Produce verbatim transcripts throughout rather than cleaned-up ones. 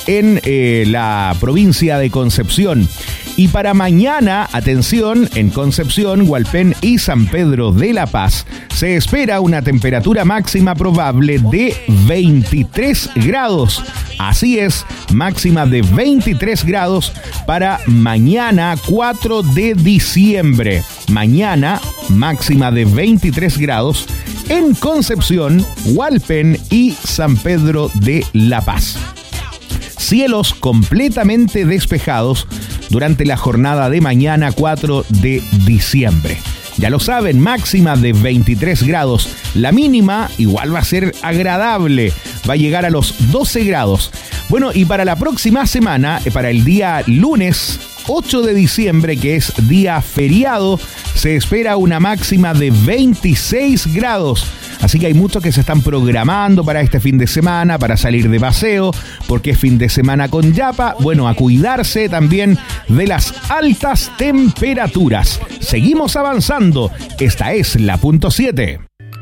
en eh, la provincia de Concepción. Y para mañana, atención, en Concepción, Hualpén y San Pedro de la Paz, se espera una temperatura máxima probable de veintitrés grados. Así es, máxima de veintitrés grados para mañana cuatro de diciembre. Mañana, máxima de veintitrés grados en Concepción, Hualpén y San Pedro de la Paz. Cielos completamente despejados durante la jornada de mañana cuatro de diciembre. Ya lo saben, máxima de veintitrés grados. La mínima igual va a ser agradable, va a llegar a los doce grados. Bueno, y para la próxima semana, para el día lunes ocho de diciembre, que es día feriado, se espera una máxima de veintiséis grados. Así que hay muchos que se están programando para este fin de semana, para salir de paseo, porque es fin de semana con Yapa. Bueno, a cuidarse también de las altas temperaturas. Seguimos avanzando. Esta es la punto siete.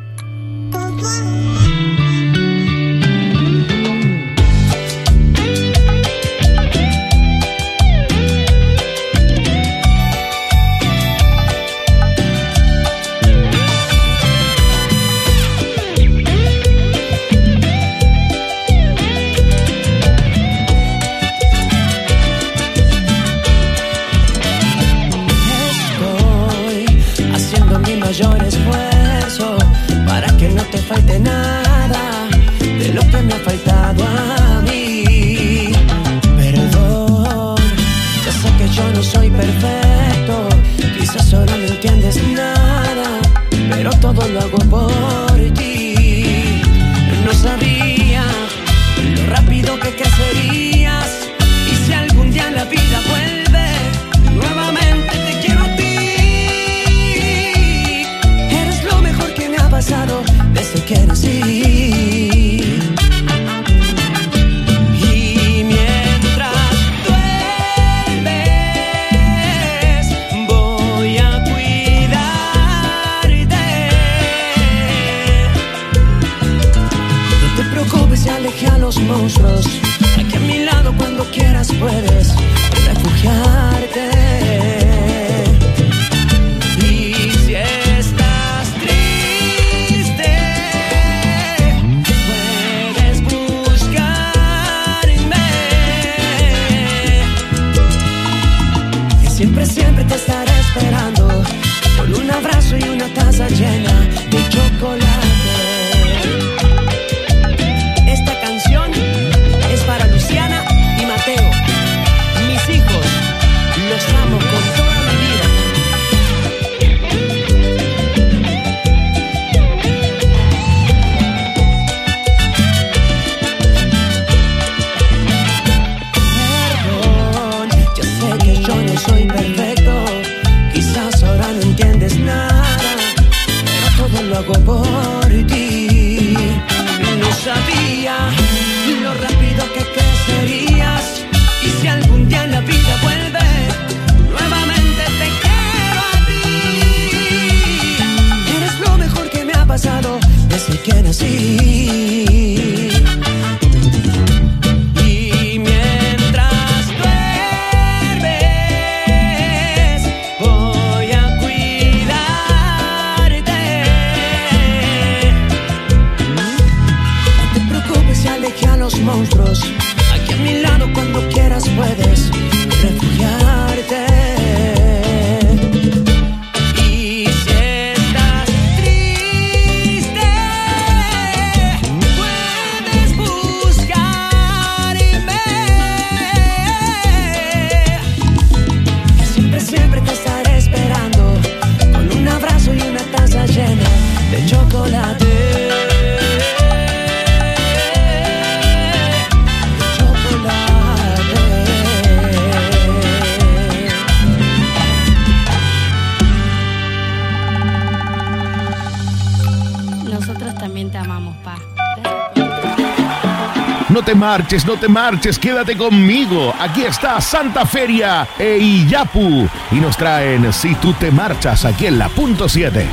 Mayor esfuerzo para que no te falte nada de lo que me ha faltado a mí. Perdón, yo sé que yo no soy perfecto, quizás solo no entiendes nada, pero todo lo hago por ti. No sabía lo rápido que crecerías, y si algún día la vida vuelve nuevamente te quiero a ti. Desde que nací, y mientras duermes voy a cuidarte. No te preocupes, ya alejé a los monstruos. Aquí a mi lado cuando quieras puedes refugiarte. Siempre, siempre te estaré esperando con un abrazo y una taza llena de chocolate. Esta canción es para Luciana y Mateo, mis hijos. Los amo con toda mi vida. Perdón, yo sé que yo no soy perfecto, quizás ahora no entiendes nada, pero todo lo hago por ti. No sabía lo rápido que crecerías, y si algún día en la vida vuelve nuevamente te quiero a ti. Eres lo mejor que me ha pasado desde que nací. Monstruos, aquí a mi lado cuando quieras puedes refugiarte. Y si estás triste, puedes buscarme. Que siempre, siempre te estaré esperando con un abrazo y una taza llena de chocolate. No te marches, no te marches, quédate conmigo. Aquí está Santa Feria e Iyapu. Y nos traen Si tú te marchas aquí en la punto siete.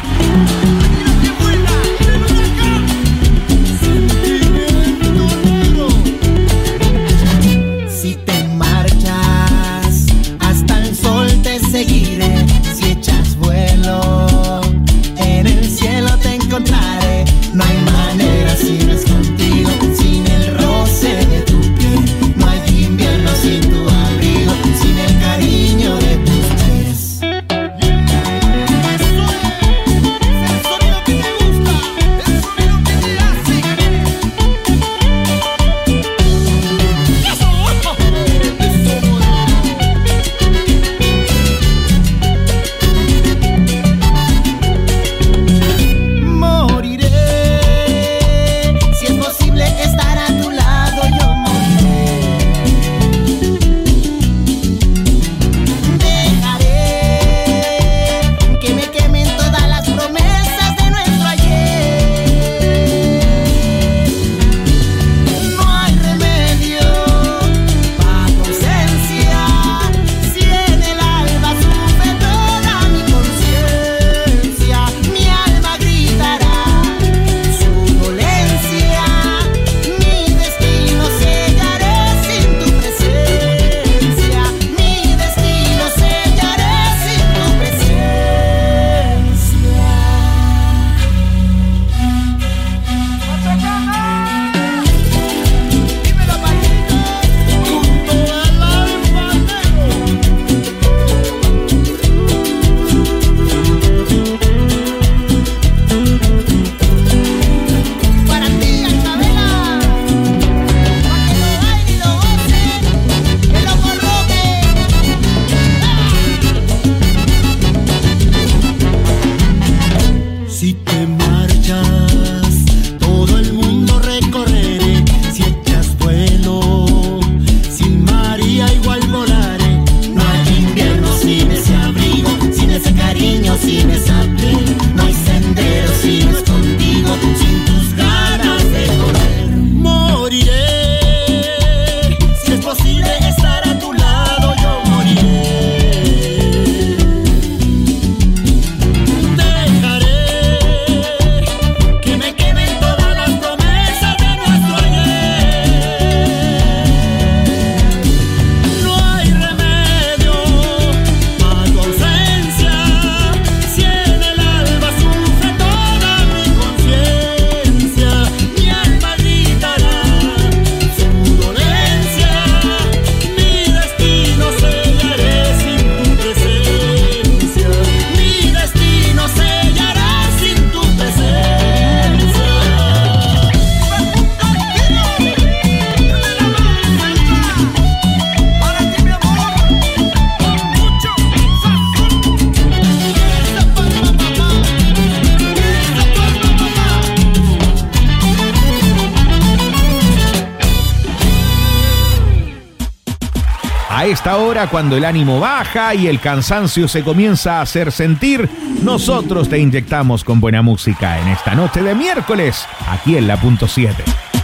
A esta hora, cuando el ánimo baja y el cansancio se comienza a hacer sentir, nosotros te inyectamos con buena música en esta noche de miércoles, aquí en La Punto siete.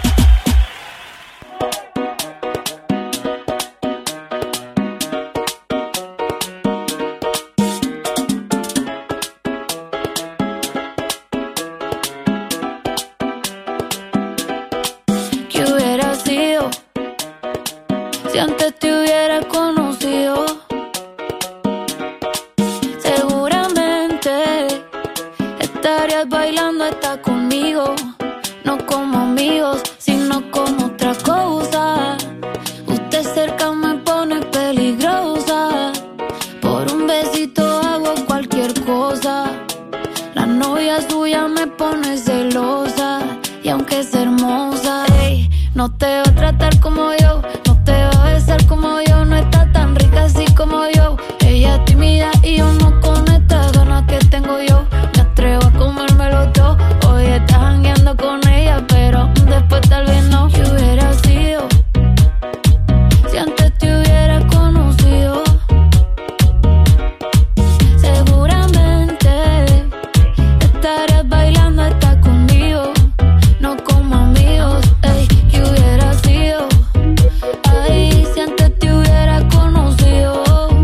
¿Qué hubiera sido si antes te hubiera conocido? Seguramente estarías bailando hasta conmigo, no como amigos, sino como otra cosa. Usted cerca me pone peligrosa, por un besito hago cualquier cosa. La novia suya me pone celosa, y aunque es hermosa, ey, no te va a tratar como yo, no te va a besar como yo, no está tan rica así como yo. Ella es tímida y yo no, con estas ganas que tengo yo me atrevo a comérmelo todo. Hoy estás jangueando con ella, pero después tal vez no. ¿Qué hubiera sido si antes te hubiera conocido? Seguramente estarías bailando hasta conmigo, no como amigos, ey. ¿Qué hubiera sido? Ay, si antes te hubiera conocido.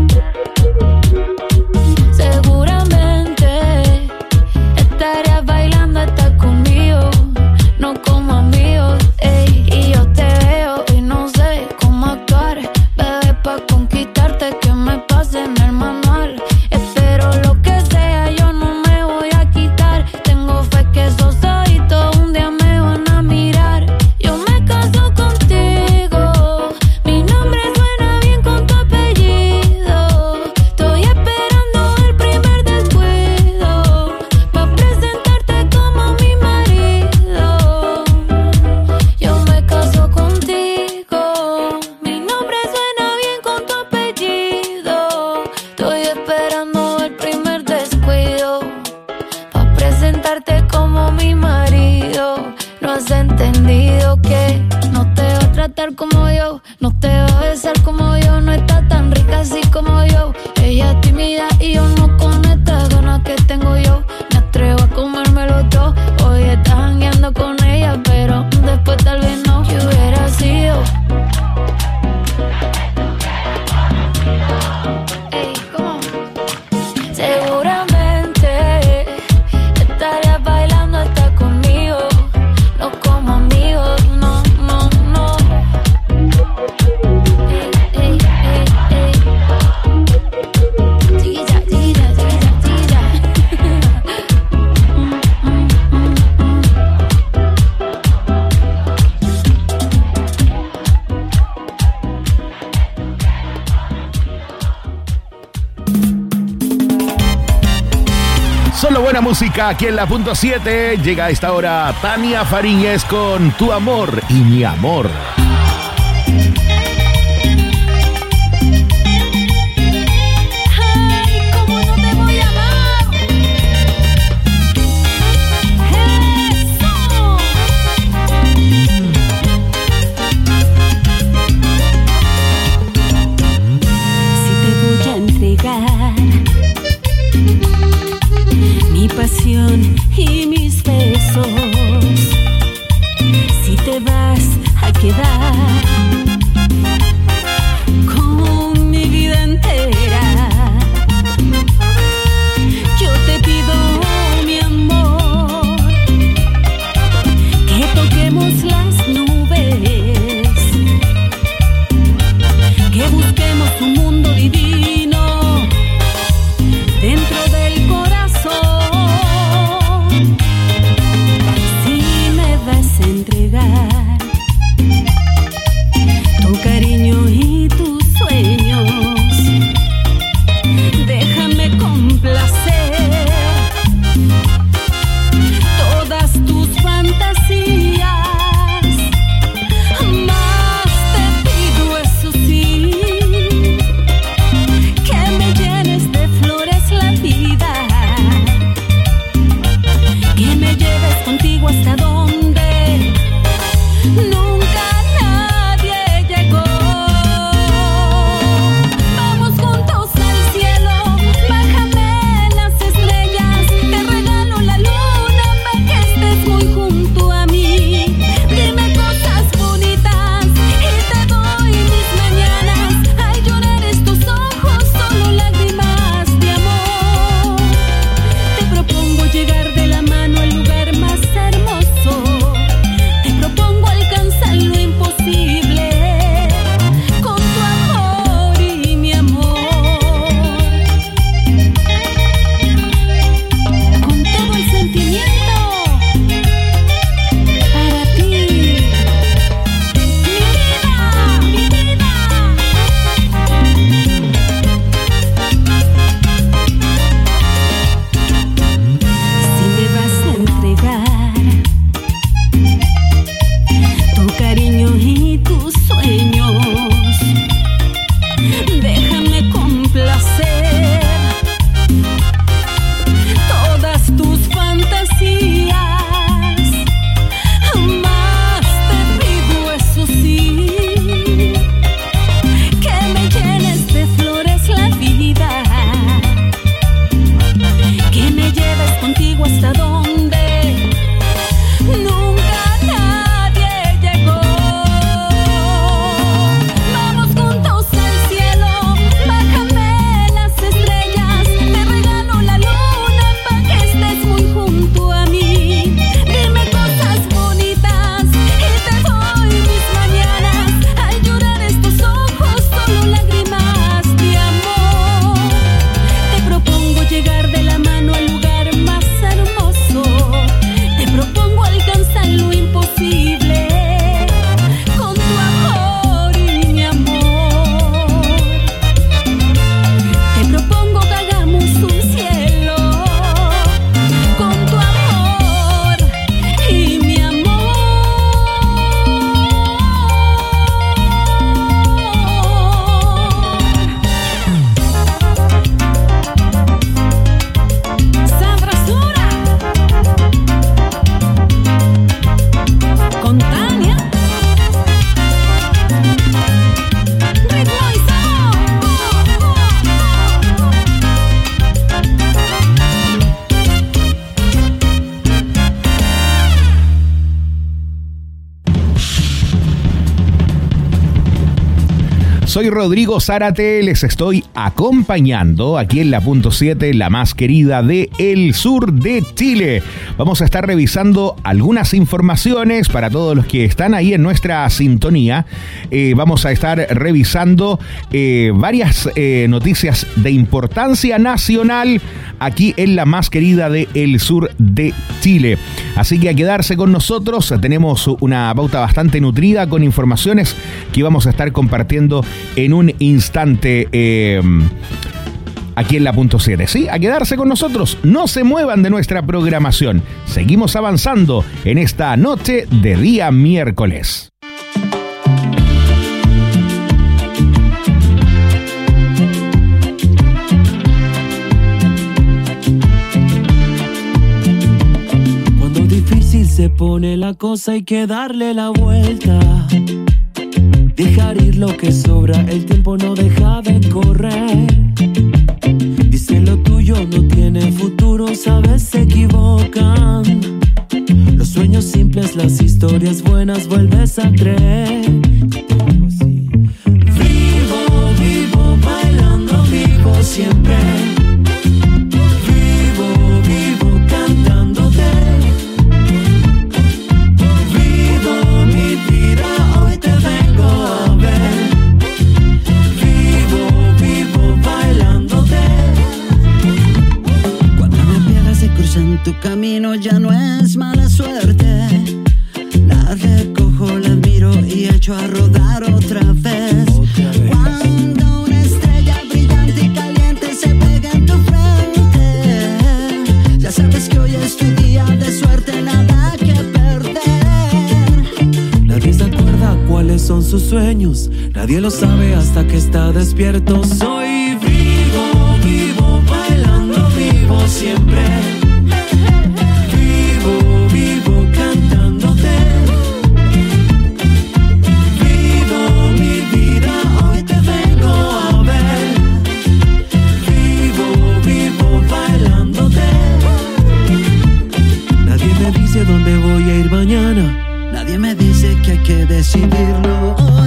Seguramente estarías bailando hasta conmigo, no como amigos, ey. Y yo te veo y no sé cómo actuar, bebé, pa' conquistarte, que me pase en el manual. Espero lo que sea, yo no me voy a quitar. Tengo fe que esos ojitos un día me van a mirar. Yo me caso contigo, mi nombre suena bien con tu apellido. Estoy esperando el primer descuido pa' presentarte como mi marido. Yo me caso contigo, mi nombre suena bien con tu apellido. Estoy esperando el primer descuido pa' presentarte como mi marido. No has entendido que no te va a tratar como yo, no te va a besar como yo, no está tan rica así como yo. Ella es tímida y yo no, con estas ganas que tengo yo me atrevo a comérmelo todo. Hoy estás jangueando con ella, pero después tal vez no. ¿Qué hubiera sido? Ey, ¿cómo? Seguramente estarías bailando hasta conmigo, no como amigos, no, no, no. Ey, ey, ey, ey. Chiquilla, chiquilla, chiquilla, chiquilla. Mm, mm, mm, mm. Solo buena música aquí en La Punto siete. Llega a esta hora Tania Fariñez con Tu Amor y Mi Amor. Ay, cómo no te voy a amar. Eso. Si te voy a entregar mi pasión y mis besos, si te vas a quedar Soy Rodrigo Zárate, les estoy acompañando aquí en la punto siete, la más querida de el sur de Chile. Vamos a estar revisando algunas informaciones para todos los que están ahí en nuestra sintonía. Eh, vamos a estar revisando eh, varias eh, noticias de importancia nacional aquí en la más querida de el sur de Chile. Así que a quedarse con nosotros, tenemos una pauta bastante nutrida con informaciones que vamos a estar compartiendo en un instante eh, aquí en la punto siete. Sí, a quedarse con nosotros, no se muevan de nuestra programación. Seguimos avanzando en esta noche de día miércoles. Cuando difícil se pone la cosa hay que darle la vuelta. Dejar ir lo que sobra, el tiempo no deja de correr. Dice lo tuyo no tiene futuro, sabes se equivocan. Los sueños simples, las historias buenas vuelves a creer. Vivo, vivo, bailando, vivo siempre. Vivo, vivo, cantándote. Vivo mi vida, hoy te vengo a ver. Vivo, vivo, bailándote. Cuando me pierdas y cruzan tu camino ya no es mala suerte. La recojo, la admiro y echo a rodar otra vez. Otra vez. Cuando una estrella brillante y caliente se pega en tu frente, ya sabes que hoy es tu día de suerte, nada que perder. Nadie se acuerda cuáles son sus sueños, nadie lo sabe hasta que está despierto. Soy vivo, vivo, bailando, vivo siempre. Vivo, vivo, cantándote. Vivo mi vida, hoy te vengo a ver. Vivo, vivo, bailándote. Nadie me dice dónde voy a ir mañana. Nadie me dice que hay que decidirlo hoy.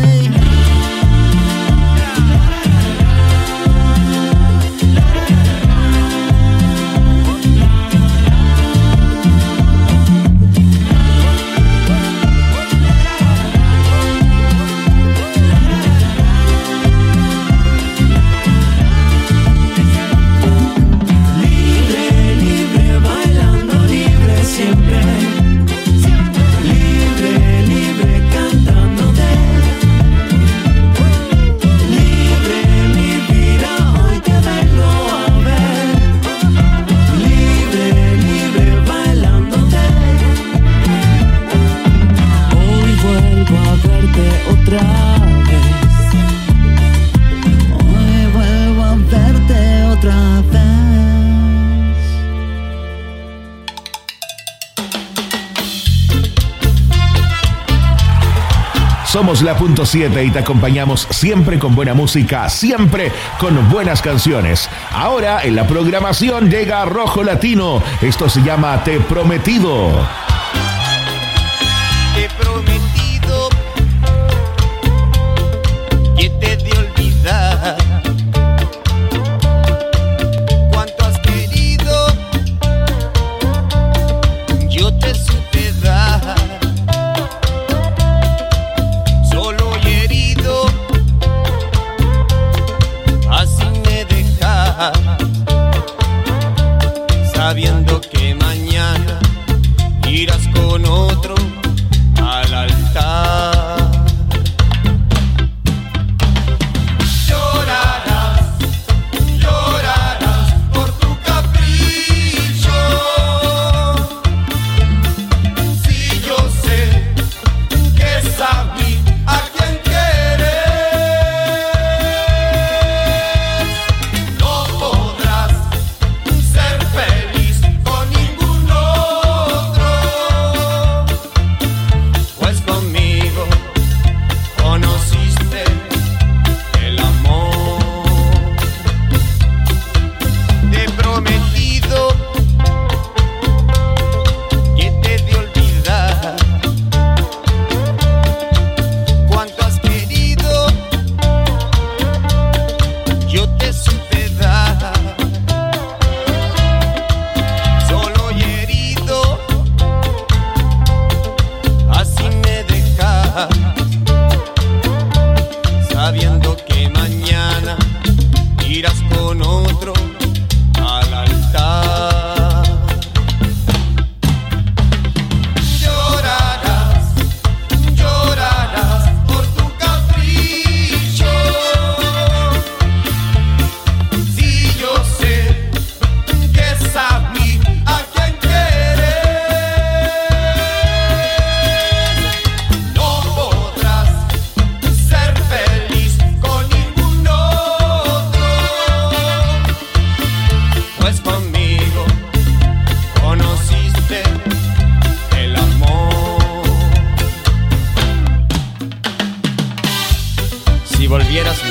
Somos la punto siete y te acompañamos siempre con buena música, siempre con buenas canciones. Ahora en la programación llega Rojo Latino. Esto se llama Te Prometido. Te he prometido que te he de olvidar. Cuánto has querido, yo te supe dar. Solo y herido, así me dejas, sabiendo que mañana irás con otro al altar. Llorarás, llorarás por tu capricho. Si yo sé que es a mí a quien quieres, no podrás ser feliz con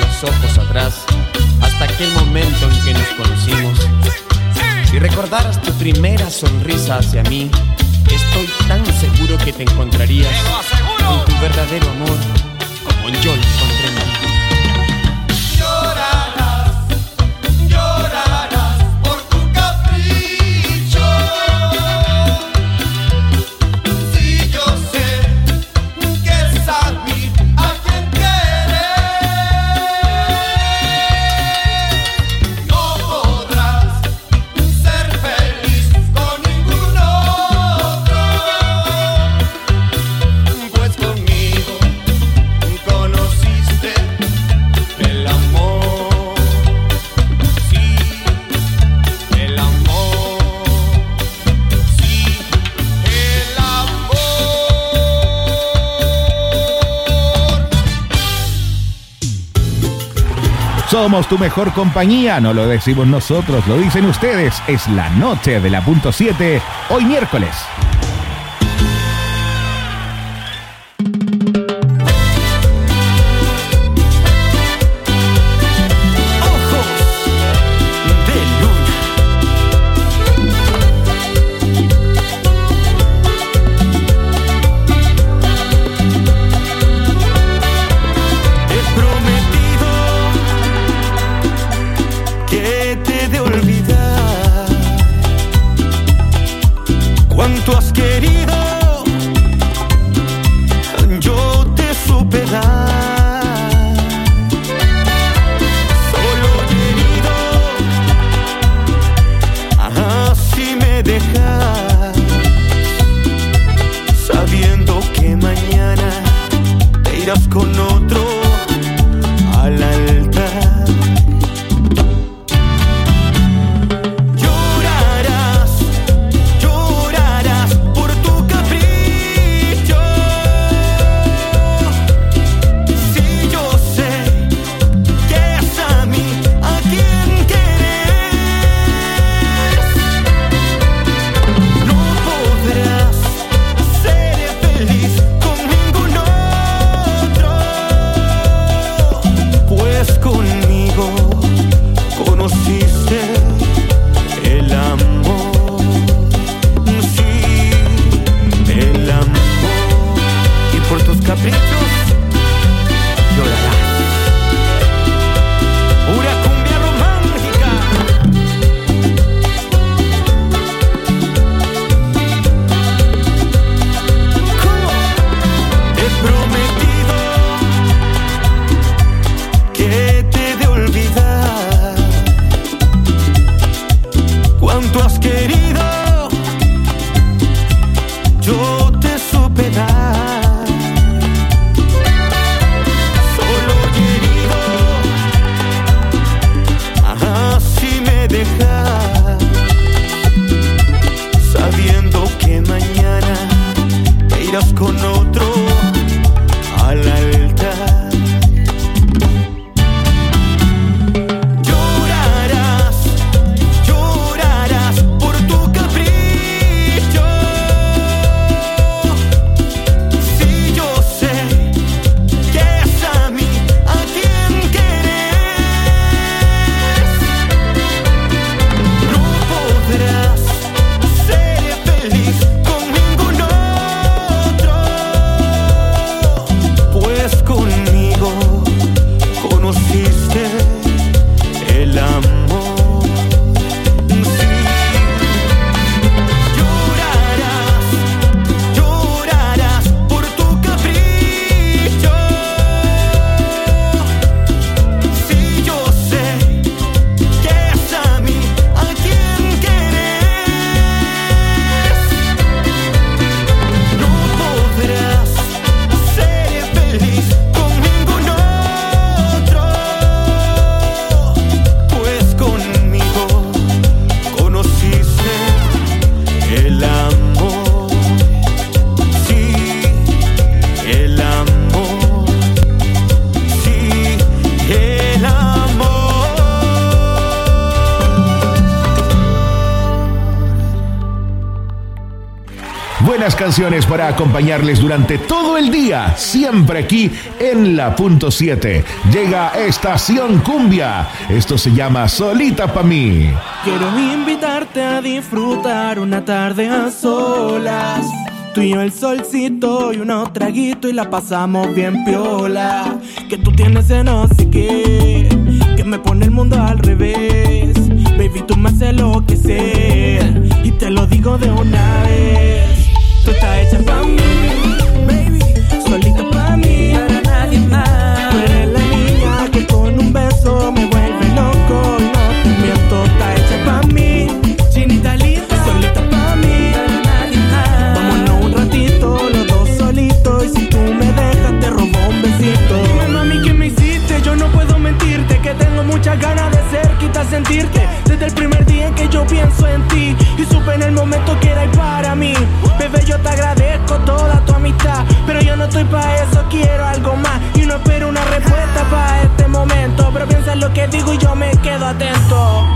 los ojos atrás hasta aquel momento en que nos conocimos. Si recordaras tu primera sonrisa hacia mí, estoy tan seguro que te encontrarías con tu verdadero amor como yo lo encontré en mí. Somos tu mejor compañía, no lo decimos nosotros, lo dicen ustedes. Es la noche de la punto siete, hoy miércoles. Cuánto has querido, yo te supe dar. Solo herido, así me dejas, sabiendo que mañana te irás con otro al altar. Por tu buenas canciones para acompañarles durante todo el día, siempre aquí en la punto siete. Llega Estación Cumbia. Esto se llama Solita Pa' mí. Quiero invitarte a disfrutar una tarde a solas. Tú y yo el solcito y unos traguitos y la pasamos bien piola. Que tú tienes de no sé qué, que me pone el mundo al revés. Baby, tú me haces enloquecer y te lo digo de una vez. Tú estás hecha pa' mí, baby, solita pa' mí, para nadie más. Tú eres la niña que con un beso me vuelve loco y no te miento. Estás hecha pa' mí, chinita linda, solita pa' mí, para nadie más. Vámonos un ratito, los dos solitos, y si tú me dejas te robo un besito. Dime mami, ¿qué me hiciste? Yo no puedo mentirte, que tengo muchas ganas de cerquita sentirte. Desde el primer día en que yo pienso en ti y supe en el momento que eras para mí. Bebé, yo te agradezco toda tu amistad, pero yo no estoy pa' eso, quiero algo más. Y no espero una respuesta pa' este momento, pero piensa en lo que digo y yo me quedo atento.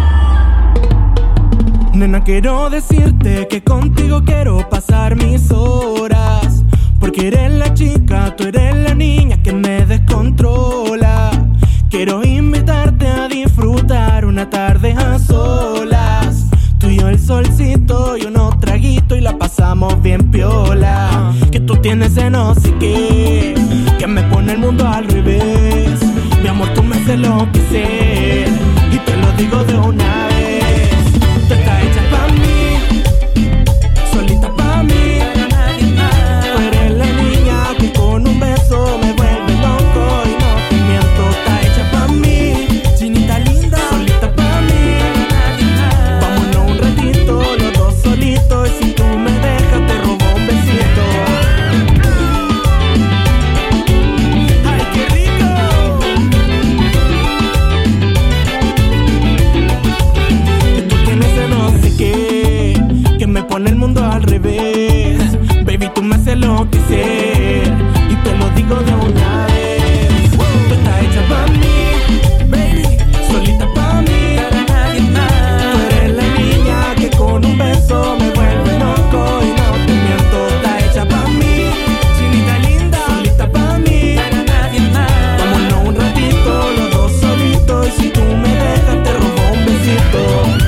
Nena, quiero decirte que contigo quiero pasar mis horas, porque eres la chica, tú eres la niña que me descontrola. Quiero invitarte a disfrutar una tarde a solas. Tú y yo el solcito y unos traguitos y la pasamos bien piola. Que tú tienes de no sé qué, que me pone el mundo al revés. Mi amor, tú me haces enloquecer y te lo digo de una vez. Tú estás hecha pa' mí, solita pa' mí, para nadie más. Tú eres la niña que con un beso me vuelve loco y no te miento. Estás hecha pa' mí, chinita linda, solita pa' mí, para nadie más. Vámonos un ratito, los dos solitos, y si tú me dejas te robo un besito. ¡Ay, qué rico! Que tú tienes de no sé qué, que me pone el mundo al revés. Baby, tú me haces enloquecer y te lo digo de una vez. Tú estás hecha pa' mí, baby, solita pa' mí, para nadie más. Tú eres la niña que con un beso me vuelve loco y no te miento. Estás hecha pa' mí, chinita linda, solita pa' mí, para nadie más. Vámonos un ratito, los dos solitos, y si tú me dejas te robo un besito.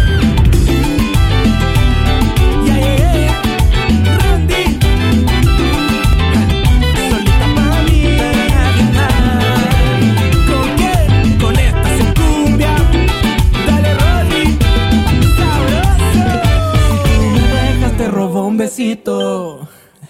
Yeah, yeah, yeah. Randy, solita pa' mí, para nadie más. ¿Con qué? Con esta se cumbia. Dale, Rodri, sabroso. Si tú me dejas te robo un besito.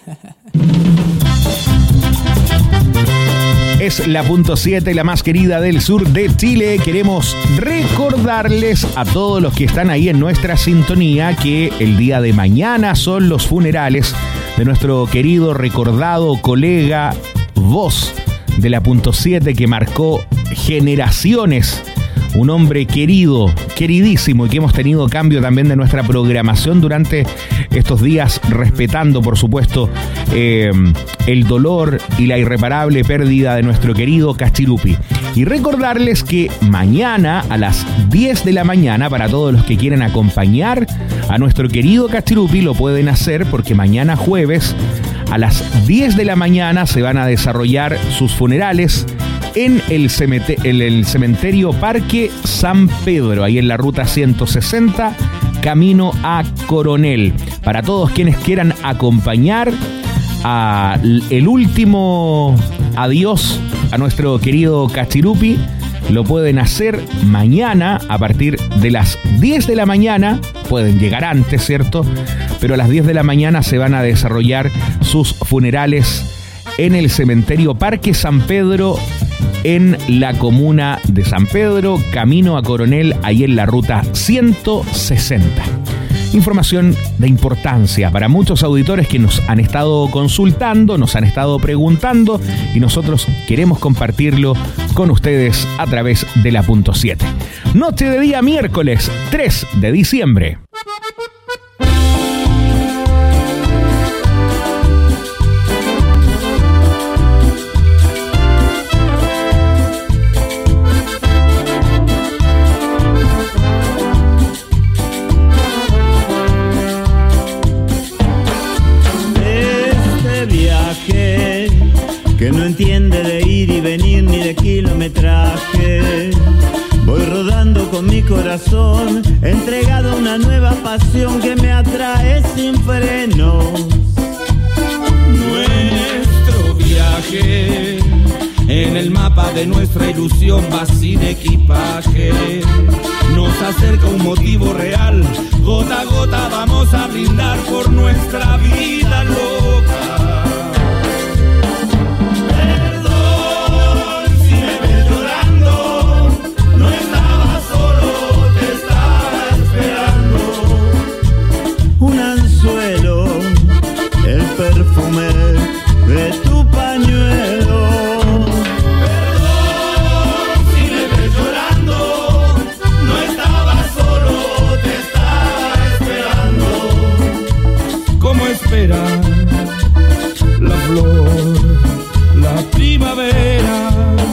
Es la punto siete, la más querida del sur de Chile. Queremos recordarles a todos los que están ahí en nuestra sintonía que el día de mañana son los funerales de nuestro querido, recordado colega, voz de la punto siete que marcó generaciones. Un hombre querido, queridísimo, y que hemos tenido cambio también de nuestra programación durante estos días, respetando, por supuesto, eh, el dolor y la irreparable pérdida de nuestro querido Cachirupi. Y recordarles que mañana a las diez de la mañana, para todos los que quieren acompañar a nuestro querido Cachirupi, lo pueden hacer, porque mañana jueves a las diez de la mañana se van a desarrollar sus funerales en el, cemete- en el cementerio Parque San Pedro, ahí en la ruta ciento sesenta, camino a Coronel. Para todos quienes quieran acompañar a el último adiós a nuestro querido Cachirupi, lo pueden hacer mañana a partir de las diez de la mañana. Pueden llegar antes, ¿cierto? Pero a las diez de la mañana se van a desarrollar sus funerales en el cementerio Parque San Pedro, en la comuna de San Pedro, camino a Coronel, ahí en la ruta ciento sesenta. Información de importancia para muchos auditores que nos han estado consultando, nos han estado preguntando, y nosotros queremos compartirlo con ustedes a través de la punto siete. Noche de día miércoles tres de diciembre. Yeah. mi corazón, entregado a una nueva pasión que me atrae sin frenos. Nuestro viaje en el mapa de nuestra ilusión va sin equipaje. Nos acerca un motivo real, gota a gota vamos a brindar por nuestra vida loca. Perdón si me ves llorando, no estaba solo, te estaba esperando. Un anzuelo, el perfume de tu pañuelo. Espera la flor, la primavera.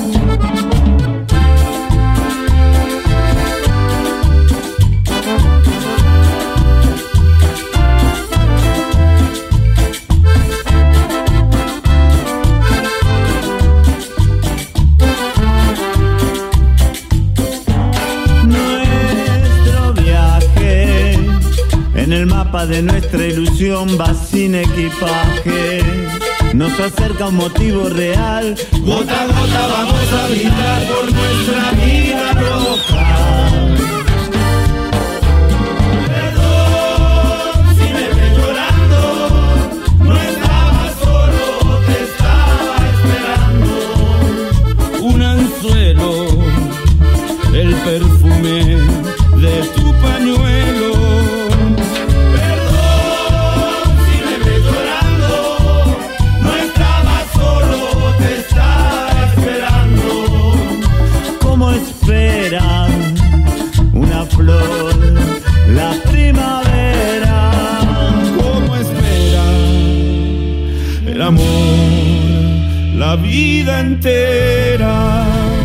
Nuestro viaje en el mapa de nuestra ilusión va sin equipaje. Nos acerca un motivo real, gota a gota vamos a brindar por nuestra vida loca. Perdón si me ves llorando, no estaba solo, te estaba esperando. Un anzuelo, el perfume de tu pañuelo. Una flor, la primavera. ¿Cómo espera el amor, la vida entera?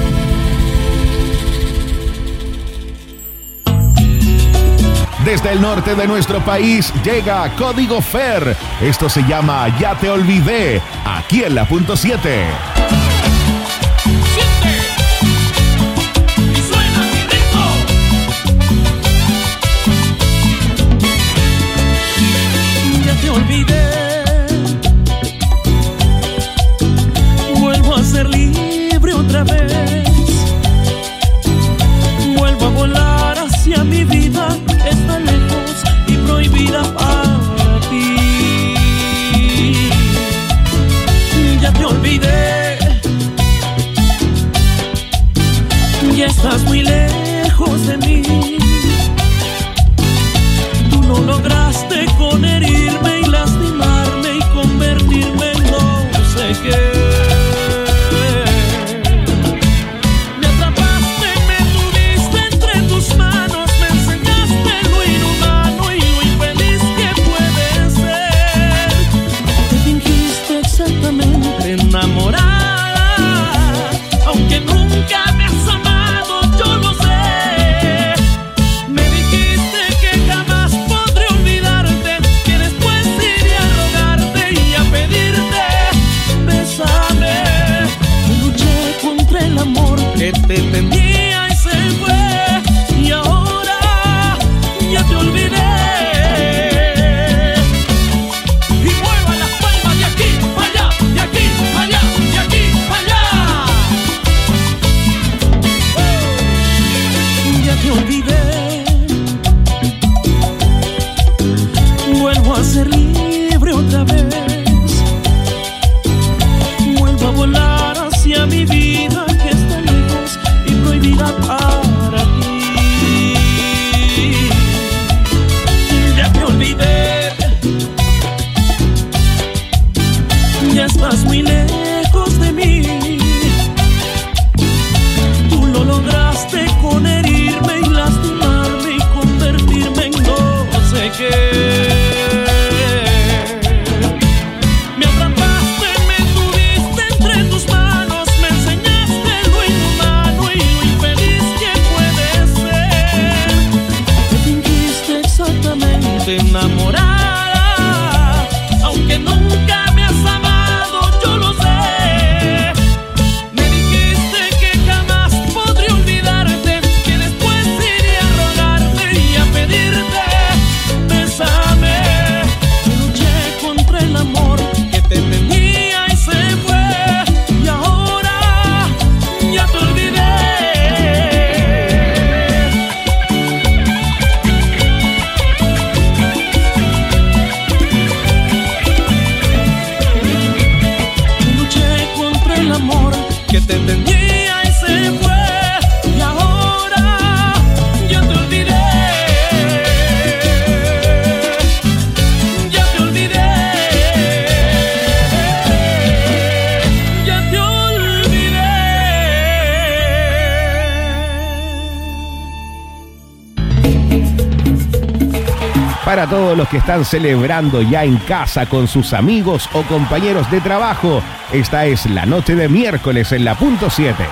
Desde el norte de nuestro país llega Código Fer. Esto se llama Ya Te Olvidé, aquí en la punto siete. Olvidé, vuelvo a ser libre otra vez, vuelvo a volar hacia mi vida, está lejos y prohibida para ti. Ya te olvidé, ya estás muy lejos de mí, tú no lograste con herirme y lastimarme y convertirme en no sé qué. Me atrapaste, me tuviste entre tus manos, me enseñaste lo inhumano y lo infeliz que puede ser. Te fingiste exactamente enamorada, aunque nunca me has amado, yo lo sé. Me dijiste que jamás podré olvidarte, que después iría a rogarte y a pedirte, bésame. Yo luché contra el amor que te tenía y se fue, y ahora ya te olvidé. Y mueva las palmas de aquí para allá, de aquí para allá, de aquí para allá. Ya te olvidé, vuelvo a ser libre otra vez, vuelvo a volar hacia mi vida que está lejos y prohibida para ti. Ya te olvidé, ya estás muy lejos de mí, tú lo lograste con herirme y lastimarme y convertirme en no sé qué. Me atrapaste, me tuviste entre tus manos, me enseñaste lo inhumano y lo infeliz que te tenía y se fue, y ahora yo te olvidé. Ya te olvidé. Ya te olvidé. Para todos los que están celebrando ya en casa con sus amigos o compañeros de trabajo, esta es la noche de miércoles en la punto siete.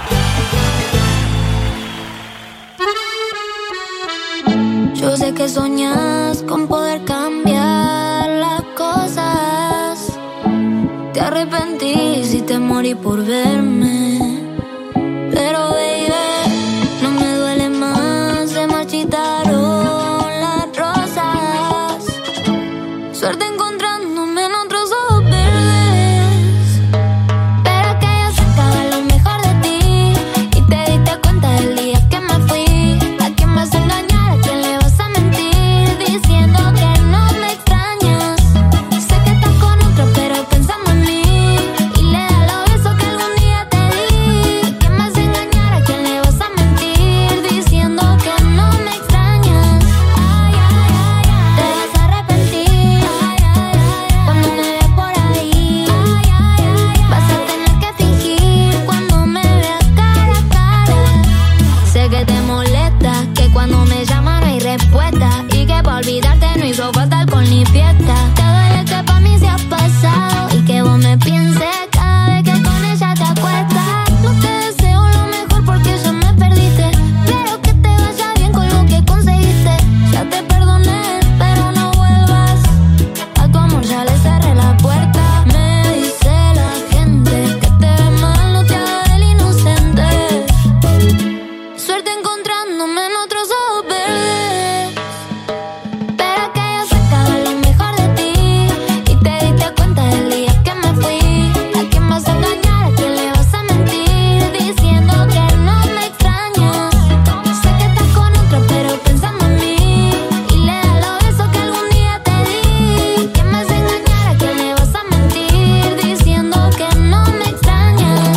Yo sé que soñas con poder cambiar las cosas. Te arrepentís y te morí por verme. Pero baby, no me duele más, se marchitaron las rosas. Suerte encontrándome en otros ojos verdes. Pero que yo sacaba lo mejor de ti y te diste cuenta del día que me fui. ¿A quién vas a engañar? ¿A quién le vas a mentir? Diciendo que no me extrañas. Sé que estás con otro pero pensando en mí. Y le da los besos que algún día te di. ¿A quién vas a engañar? ¿A quién le vas a mentir? Diciendo que no me extrañas. Ay, ay, ay, ay. Te vas a arrepentir. Ay, ay, ay, ay. Cuando me veas por ahí. Ay, ay, ay, ay. Vas a tener que fingir cuando me veas cara a cara. Sé que te molesta, que cuando me llaman no hay respuesta. Y que para olvidarte no hizo falta alcohol ni fiesta. Te duele que pa' mí se ha pasado y que vos me pienses cada vez que con ella te acuestas. No te deseo lo mejor porque ya me perdiste. Pero que te vaya bien con lo que conseguiste. Ya te perdoné, pero no vuelvas. A tu amor ya le cerré la puerta. Me dice la gente que te ve mal, no te hagas el inocente. Suerte encontrándome en otros ojos verdes. Pero que yo sacaba lo mejor de ti y te diste cuenta del día que me fui. ¿A quién vas a engañar? ¿A quién le vas a mentir? Diciendo que no me extrañas. Sé que estás con otro pero pensando en mí. Y le da los besos que algún día te di. ¿A quién vas a engañar? ¿A quién le vas a mentir? Diciendo que no me extrañas.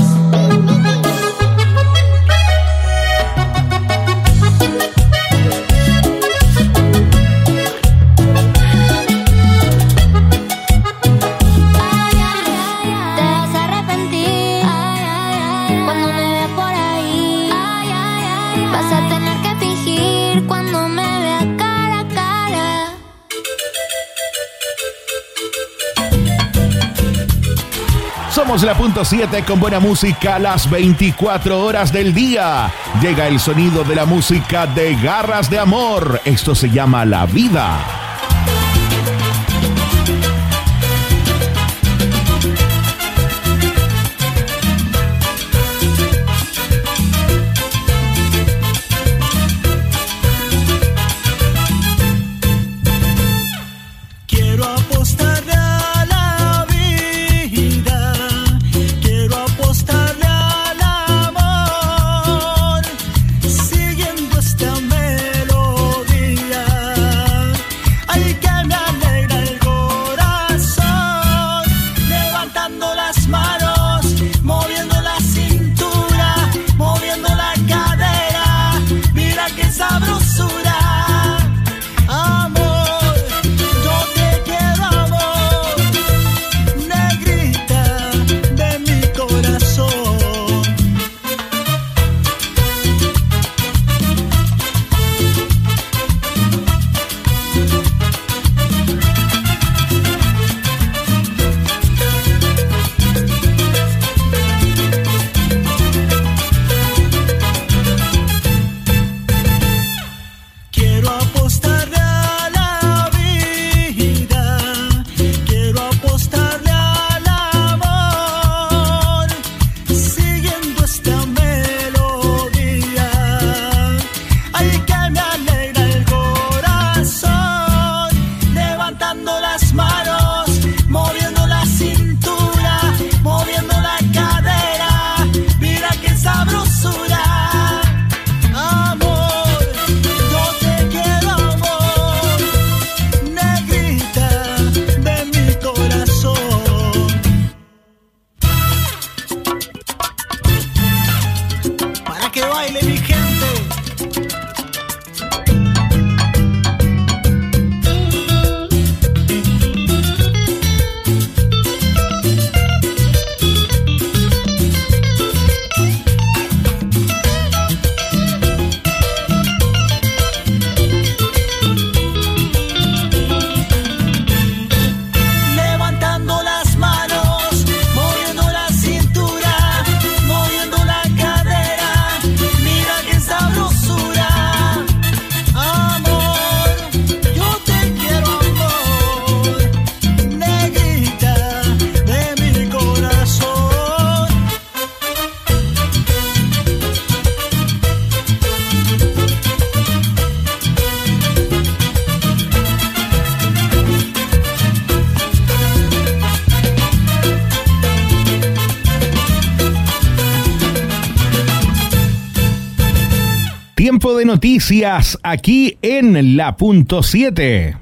Ay, ay, ay, ay. Te vas a arrepentir. Ay, ay, ay, ay. Cuando me veas por ahí. Ay, ay, ay, ay. Vas a tener que fingir cuando me veas cara a cara. Somos la punto siete con buena música las veinticuatro horas del día. Llega el sonido de la música de Garras de Amor. Esto se llama La Vida. Quiero apostarle a la vida, quiero apostarle al amor, siguiendo esta melodía. Ay, que me alegra el corazón, levantando las manos, moviendo la cintura, moviendo la cadera. Mira qué sabrosura. Amor, yo te quiero, amor, negrita de mi corazón. Tiempo de noticias aquí en la punto siete.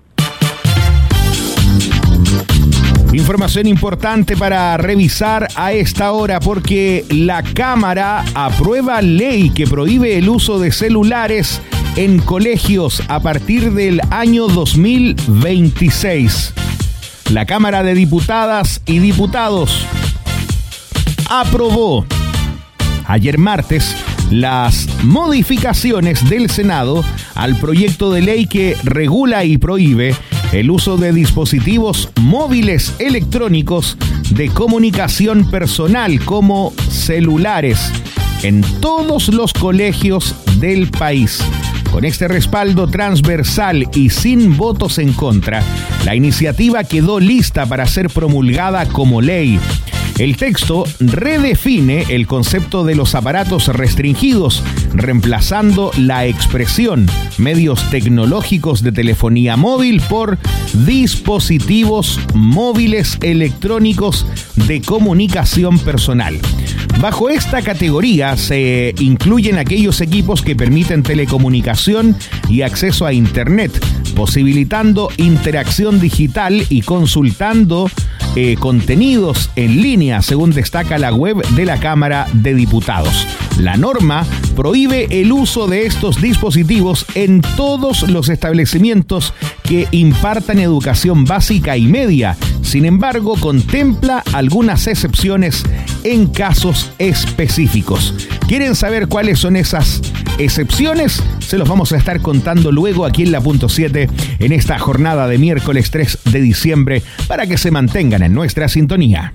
Información importante para revisar a esta hora porque la Cámara aprueba ley que prohíbe el uso de celulares en colegios a partir del año dos mil veintiséis. La Cámara de Diputadas y Diputados aprobó ayer martes las modificaciones del Senado al proyecto de ley que regula y prohíbe el uso de dispositivos móviles electrónicos de comunicación personal como celulares en todos los colegios del país. Con este respaldo transversal y sin votos en contra, la iniciativa quedó lista para ser promulgada como ley. El texto redefine el concepto de los aparatos restringidos, reemplazando la expresión medios tecnológicos de telefonía móvil por dispositivos móviles electrónicos de comunicación personal. Bajo esta categoría se incluyen aquellos equipos que permiten telecomunicación y acceso a Internet, posibilitando interacción digital y consultando eh, contenidos en línea, según destaca la web de la Cámara de Diputados. La norma prohíbe el uso de estos dispositivos en todos los establecimientos que impartan educación básica y media. Sin embargo, contempla algunas excepciones en casos específicos. ¿Quieren saber cuáles son esas excepciones? Se los vamos a estar contando luego aquí en la punto siete en esta jornada de miércoles tres de diciembre para que se mantengan en nuestra sintonía.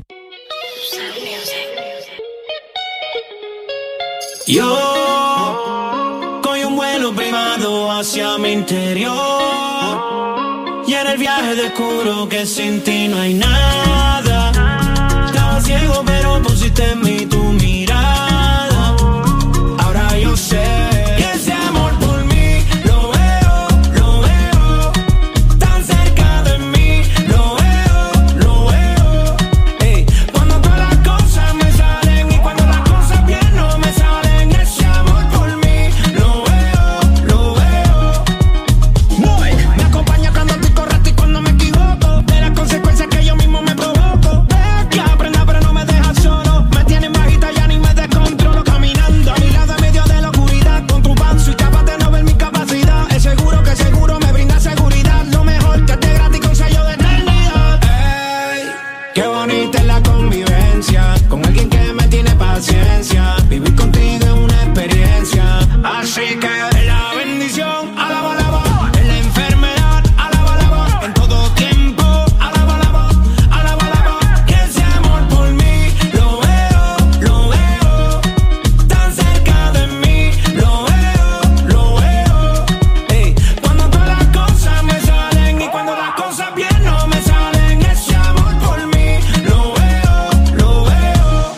Yo cogí un vuelo privado hacia mi interior y en el viaje descubro que sin ti no hay nada. Estaba ciego pero pusiste en mí tu mirada. Ahora yo sé que ese amor por mí lo veo, lo veo tan cerca de mí, lo veo, lo veo. Ey, cuando todas las cosas me salen y cuando las cosas bien no me salen, ese amor por mí lo veo, lo veo. Muy, me acompaña cuando estoy correcto y cuando me equivoco, de las consecuencias que yo mismo me provoco. Ve que aprenda pero no me deja solo, me tiene bajita ya ni me descontrolo. Caminando a mi lado en medio de la oscuridad, con tu paso y capaz de no ver mi capacidad. Es seguro que seguro me brinda seguridad, lo mejor que te gratis con sello de eternidad. Ey, qué bonita es la convivencia con alguien que me tiene paciencia. Vivir contigo es una experiencia, así que es la bendición, alaba la voz. En la enfermedad, alaba la voz. En todo tiempo, alaba la voz, alaba la voz. Que ese amor por mí lo veo, lo veo tan cerca de mí, lo veo, lo veo. Ey, cuando todas las cosas me salen y cuando las cosas bien no me salen, ese amor por mí lo veo, lo veo.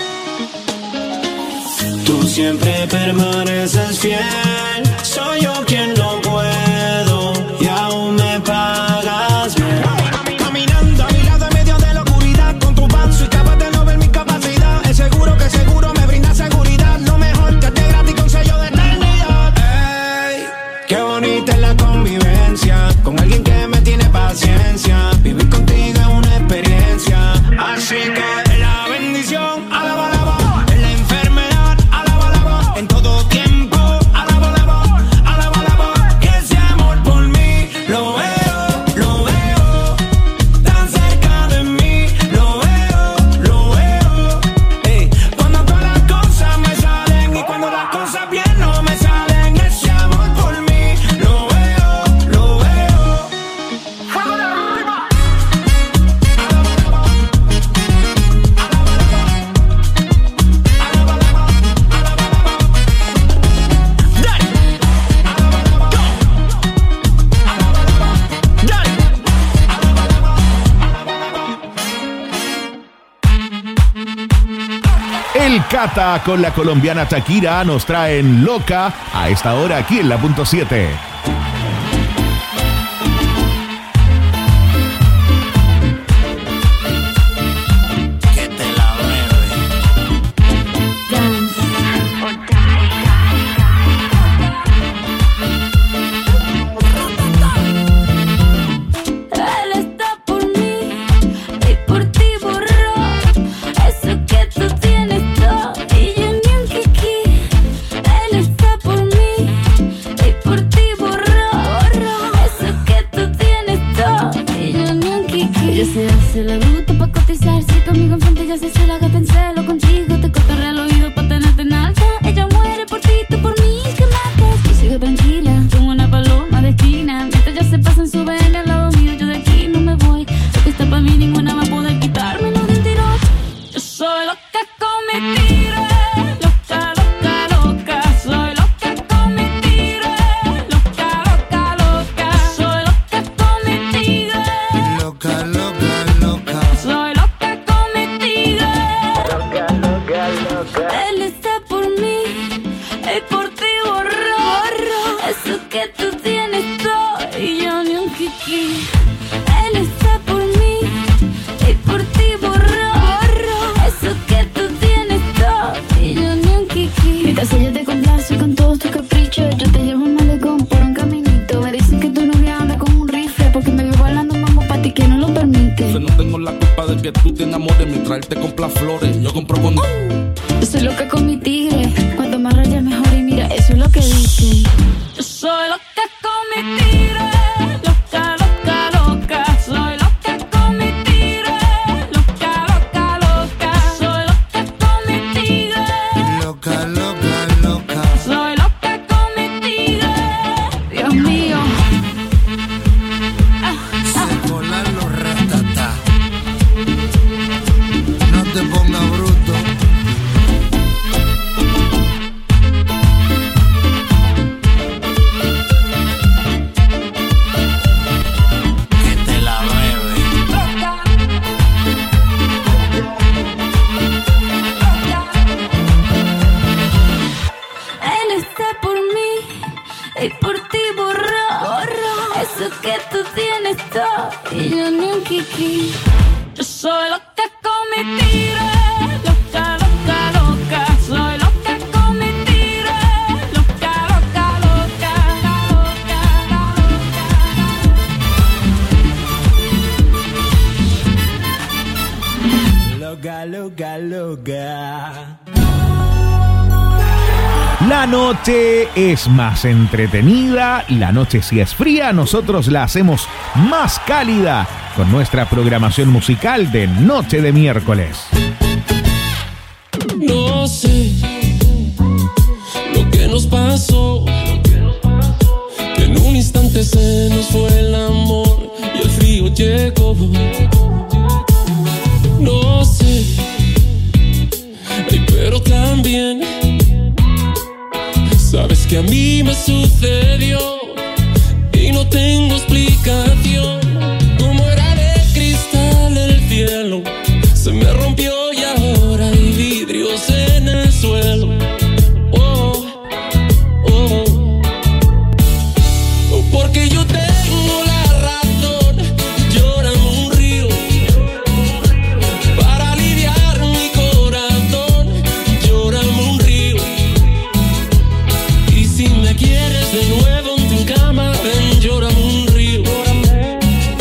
Tú siempre permaneces fiel, soy yo quien no puedo y aún me pagas bien. Caminando a mi lado en medio de la oscuridad, con tu paso y capaz de no ver mi capacidad. Es seguro que seguro me brinda seguridad, lo mejor que te gratis con sello de eternidad. Ey, qué bonita es la convivencia con alguien que me tiene paciencia. Vivir contigo es una experiencia, así que es la bendición, alaba la voz. En la enfermedad, alaba la voz. En todo tiempo, alaba la voz, alaba la voz. Que ese amor por mí lo veo, lo veo tan cerca de mí, lo veo, lo veo. Ey, cuando todas las cosas me salen y cuando las cosas bien no me salen, ese amor por mí lo veo, lo veo. Fuego de arriba. Alaba la voz, alaba la voz, alaba la voz, alaba la voz. Dale, alaba la voz, alaba la voz, dale, alaba la voz, alaba la voz. El Cata con la colombiana Shakira nos traen Loca a esta hora aquí en la punto siete. Que te la bebe. Dance or die. hace la bruta pa' cotizar. Si conmigo enfrente ya se hace la gata en celo. Contigo te cortaré el oído pa' tenerte en alta. Ella muere por ti, tú por mí, que matas. Yo sigo tranquila, como una paloma de esquina. Mientras ya se pasan su vena al lado mío, yo de aquí no me voy. Lo que está pa' mí ninguna va a poder quitármelo de un tirón. Yo soy loca con mi tiro. Loca, loca, loca. Soy loca con mi tiro. Loca, loca, loca. Soy loca con mi tiro. Loca, loca, loca. Soy loca con mi tiro. Loca, loca, loca. Él está por mí y por ti borró, borró. Eso que tú tienes todo y yo ni un kiki. Él está por mí y por ti borró, borró. Eso que tú tienes todo y yo ni un kiki. Mientras ella te complace con todos tus caprichos, yo te llevo un malecón por un caminito. Me dicen que tu novia anda con un rifle porque me vio bailando mambo pa' ti que no lo permite. Yo no tengo la culpa de que tú te enamores. Mi traerte compra flores, yo compro con... Yo soy loca con mi tigre. Cuanto más rayas mejor y mira, eso es lo que dicen. Yo soy loca con mi tigre. Loca, loca, loca. Soy loca con mi tigre. Loca, loca, loca. Soy loca con mi tigre. Loca, loca, loca. Soy loca con mi tigre. Dios mío. Ah, ah. Se colan los ratatá. No te pongas bruto. Que te la bebe. Él está por mí y por ti borró, borró. Eso que tú tienes todo y yo ni un kiki. Yo soy loca con mi tiro. Loca, loca, loca. Soy loca con mi tiro. Loca, loca, loca. Loca, Loca, loca, loca. La noche es más entretenida, la noche si es fría, nosotros la hacemos más cálida con nuestra programación musical de Noche de Miércoles. No sé lo que nos pasó, que en un instante se nos fue el amor y el frío llegó. No sé, ay, pero también sabes que a mí me sucedió y no tengo explicación. Como era de cristal el cielo, se me rompió y ahora hay vidrios en el suelo. Oh, oh, oh. Porque yo tengo la razón, llórame un río para aliviar mi corazón. Llórame un río. Y si me quieres de nuevo en tu cama, ven, llórame un río.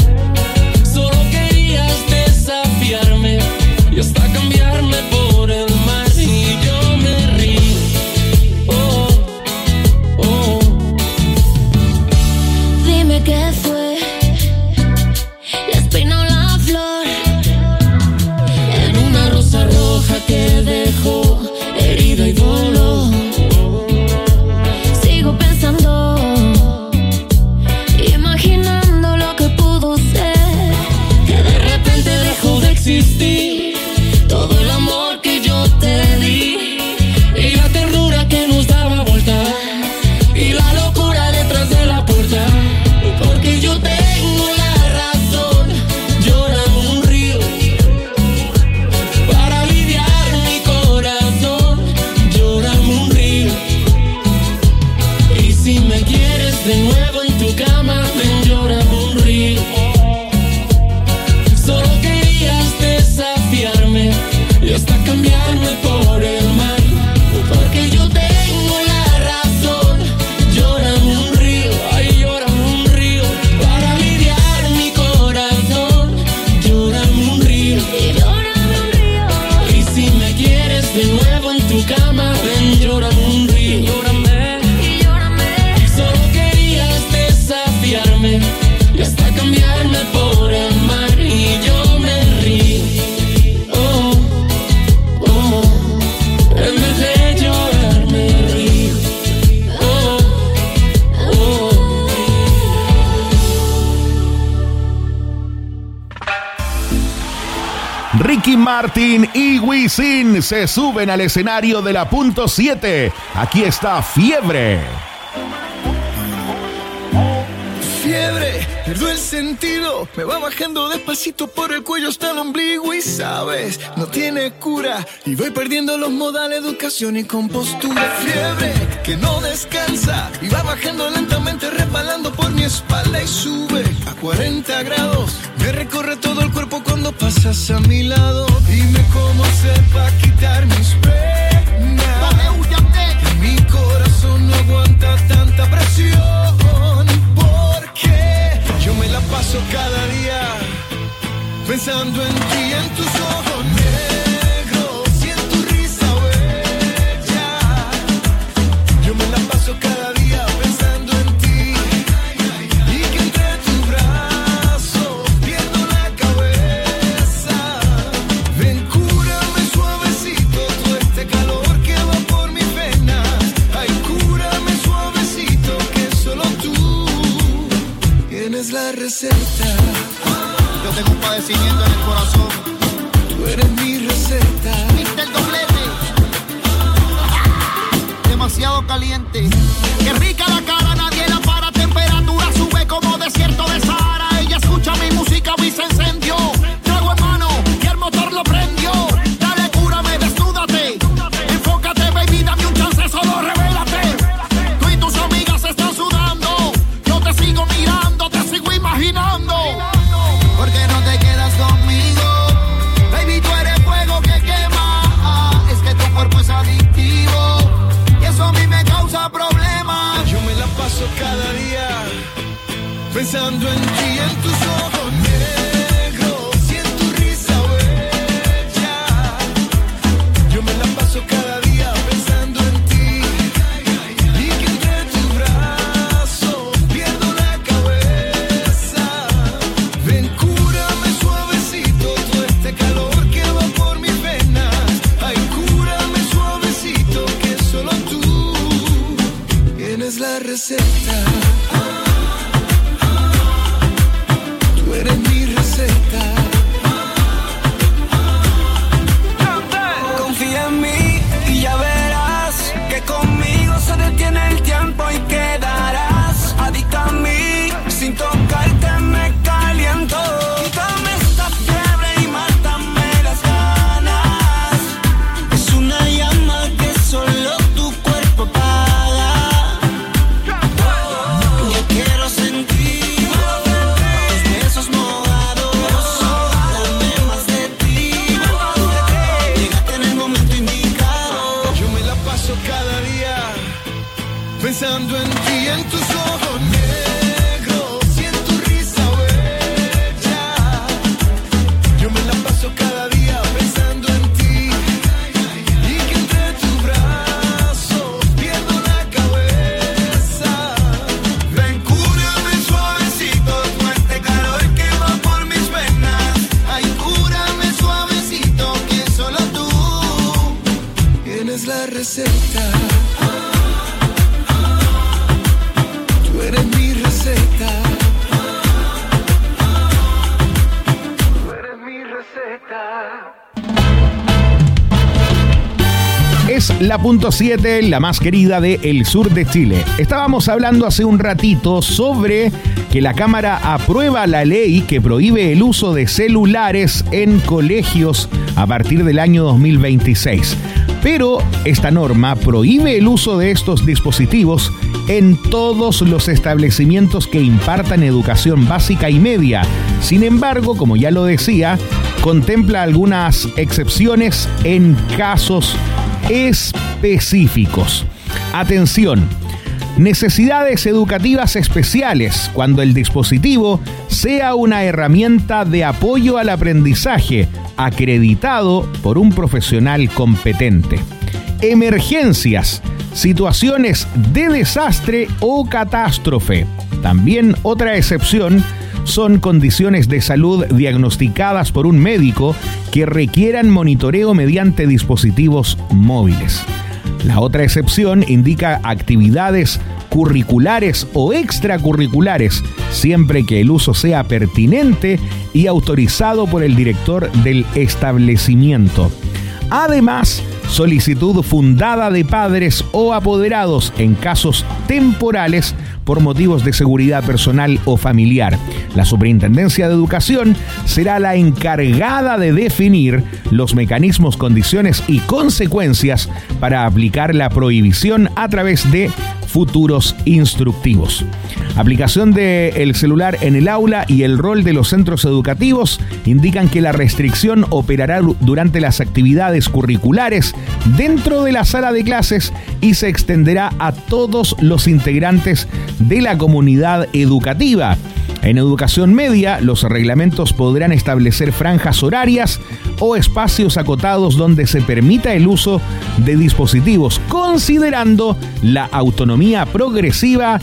Ricky Martin y Wisin se suben al escenario de la punto siete. Aquí está Fiebre. Fiebre, pierdo el sentido, me va bajando despacito por el cuello hasta el ombligo y sabes, no tiene cura y voy perdiendo los modales, educación y compostura. Fiebre, que no descansa y va bajando lentamente resbalando por mi espalda y sube a cuarenta grados, me recorre todo el cuerpo cuando pasas a mi lado. Dime cómo hacer para quitar mis penas, que mi corazón no aguanta tanta presión. Yo me la paso cada día pensando en ti, en tus ojos negros y en tu risa bella. Yo me la paso cada día pensando en ti y que entre tus brazos pierdo la cabeza. Ven, cúrame suavecito todo este calor que va por mis venas. Ay, cúrame suavecito que solo tú tienes la receta. Yo tengo un padecimiento en el corazón. Tú eres mi receta. mister Doblete. Demasiado caliente. Qué rica la cara, nadie la para. Temperatura sube como desierto de Sahara. Ella escucha mi música y se encendió. Trago en mano y el motor lo prendió. Dale, cúrame, desnúdate. Enfócate, baby, dame un chance, solo revélate. Tú y tus amigas están sudando. Yo te sigo mirando, te sigo imaginando. ¿Por qué no te quedas conmigo? Baby, tú eres fuego que quema. Es que tu cuerpo es adictivo y eso a mí me causa problemas. Yo me la paso cada día pensando en ti, en tus ojos negros y en tu risa bella. Yo me la paso cada día pensando en ti y que entre tus brazos pierdo la cabeza. Ven, cúrame suavecito todo este calor que va por mis venas. Ay, cúrame suavecito que solo tú tienes la receta. Tú eres mi receta. Confía en mí y ya verás que conmigo se detiene el tiempo y quedarás adicta a mí. Sin tocarte me caliento. Quítame esta fiebre y mátame las ganas. Es una llama que solo tu cuerpo apaga. Yo quiero sentir tus besos mojados. Dame más de ti. Llegaste en el momento indicado. Yo me la paso cada día pensando en ti, en tus ojos negros y en tu risa bella. Yo me la paso cada día pensando en ti y que entre tus brazos pierdo la cabeza. Ven, cúrame suavecito todo este calor que va por mis venas. Ay, cúrame suavecito que solo tú tienes la receta. Tú eres mi receta. Tú eres mi receta. Es la punto siete, la más querida de el sur de Chile. Estábamos hablando hace un ratito sobre que la Cámara aprueba la ley que prohíbe el uso de celulares en colegios a partir del año dos mil veintiséis. Pero esta norma prohíbe el uso de estos dispositivos en todos los establecimientos que impartan educación básica y media. Sin embargo, como ya lo decía, contempla algunas excepciones en casos específicos. Atención, necesidades educativas especiales, cuando el dispositivo sea una herramienta de apoyo al aprendizaje acreditado por un profesional competente. Emergencias, situaciones de desastre o catástrofe. También otra excepción son condiciones de salud diagnosticadas por un médico que requieran monitoreo mediante dispositivos móviles. La otra excepción indica actividades curriculares o extracurriculares, siempre que el uso sea pertinente y autorizado por el director del establecimiento. Además, solicitud fundada de padres o apoderados en casos temporales por motivos de seguridad personal o familiar. La Superintendencia de Educación será la encargada de definir los mecanismos, condiciones y consecuencias para aplicar la prohibición a través de futuros instructivos. Aplicación del celular en el aula y el rol de los centros educativos indican que la restricción operará durante las actividades curriculares dentro de la sala de clases y se extenderá a todos los integrantes de la comunidad educativa. En educación media, los reglamentos podrán establecer franjas horarias o espacios acotados donde se permita el uso de dispositivos, considerando la autonomía progresiva